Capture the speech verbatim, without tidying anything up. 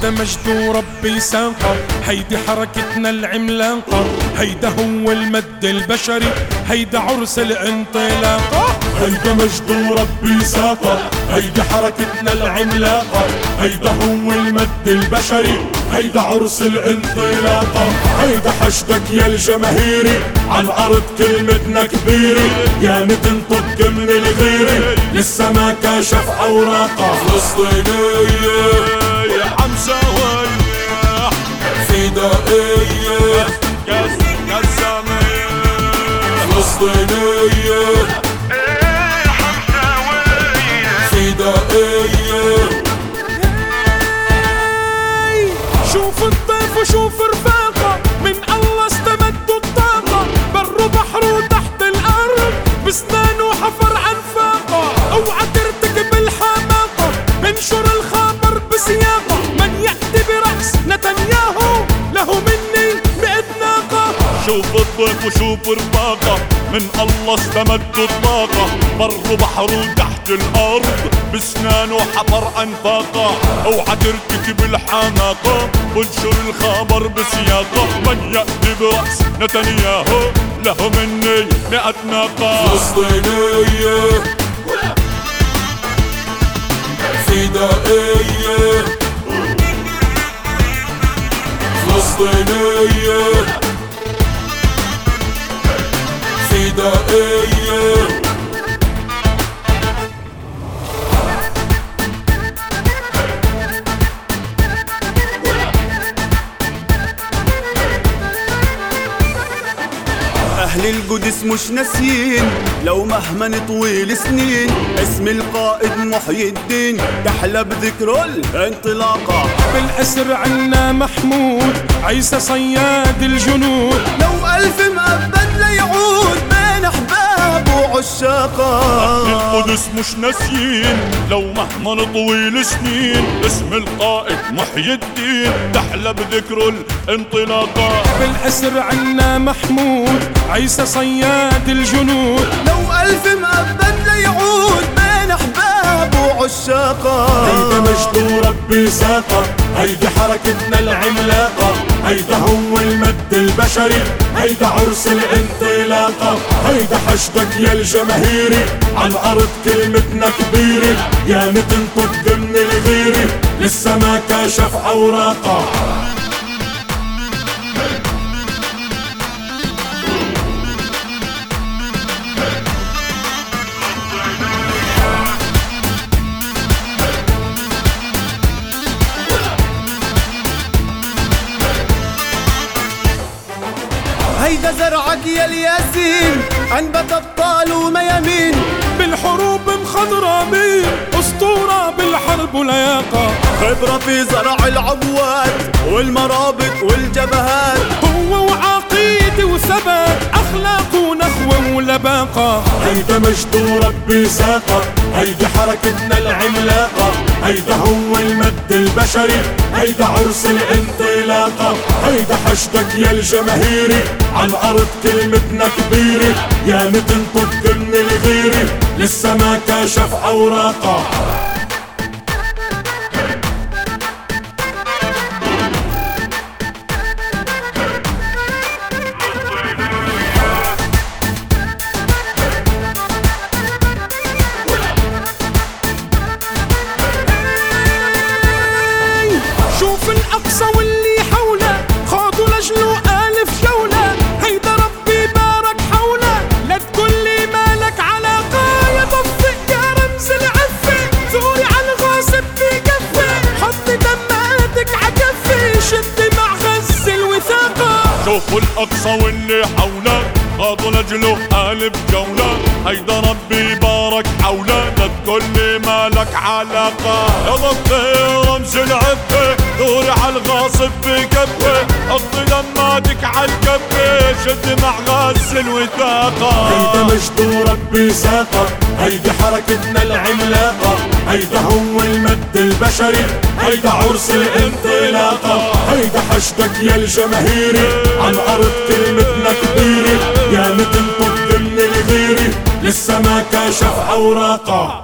هيدا مجد وربي ساقه، هيدي حركتنا العملاقة، هيدا هو المد البشري، هيدا عرس الانطلاقة. هيدا مجد وربي ساقه، هيدي حركتنا العملاقة، هيدا هو المد البشري، هيدا عرس الانطلاقة. هيدا حشدك يا الجماهيري، عالأرض كلمتنا كبيرة، يا متنطق من الغيرة لسه ما كاشف أوراقه. فلسطينية يا حمزاوية، فدائية قسامية، فلسطينية فدائية. شوف الضيف وشوف رفاقه، من الله استمدوا الطاقة، بر وبحر وتحت الأرض بسنانه حفر عنفاقه. اوعى ترتكب الحماقة، انشر الخبر بسياقه، من يأتي برأس نتنياهو له مني مئة ناقة. شوف الضيف وشوف رفاقة، من الله استمدوا الطاقة، بر وبحر وتحت الأرض بسنانه حفر أنفاقه. اوعى ترتكب الحماقة، وانشر الخبر بسياقه، من يأتي برأس نتنياهو له مني مئة ناقة. فلسطينية فدائية فلسطينية فدائية. أهل القدس مش ناسيين، لو مهما نطويل سنين، اسم القائد محي الدين تحلى بذكره الانطلاقة. بالأسر عنا محمود عيسى صياد الجنود، لو ألف مأبد ليعود بين أحباب وعشاقة. أهل القدس مش ناسيين، لو مهما نطويل سنين، اسم القائد محي الدين تحلى بذكره الانطلاقة. بالأسر عنا محمود عيسى صياد الجنود، لو ألف مأبد ليعود بين أحباب وعشاقة. هيدا مجد وربي ساقه، هيدي حركتنا العملاقة، هيدا هو المد البشري، هيدا عرس الانطلاقة. هيدا حشدك يا الجماهيري، عالأرض كلمتنا كبيرة، يا متنطق من الغيرة لسه ما كاشف أوراقه. هيدا زرعك يا الياسين، أنبت أبطال وميامين، بالحروب مخضرمين، أسطورة بالحرب ولياقة. خبرة في زرع العبوات والمرابط والجبهات، هو وعقيدة وثبات، أخلاق ونخوة ولباقة. هيدا مجد وربي ساقه، هيدي حركتنا العملاقة، هيدا هو المد البشري، هيدا عرس الانطلاقة. هيدا حشدك يا الجماهيري، عالأرض كلمتنا كبيرة، يا متنطق من الغيرة لسه ما كاشف أوراقه. شوف الأقصى واللي حوله، خاضوا لجله ألف جولة، هيدا ربي بارك حوله، لا تقولي مالك علاقة. يا طفق يا رمز العفة، ثوري عالغاصب بكفة، حط دماتك عكفة، شد مع غز الوثاقة. شوفوا الأقصى واللي حوله، خاضوا لجله ألف جولة، هيدا ربي بارك حوله، لا تقولي مالك علاقة. يا ضبطي رمز العفة، دوري عالغاصب بكفة، حط دماتك عالكفة، شد مع غز الوثاقة. هيدا مجد وربي ساقه، هيدي حركتنا العملاقة، هيدا هو المد البشري، هيدا عرس الانطلاقة. هيدا حشدك يا الجماهيري، عالأرض كلمتنا كبيرة، يا متنطق من الغيرة لسه ما كاشف أوراقه.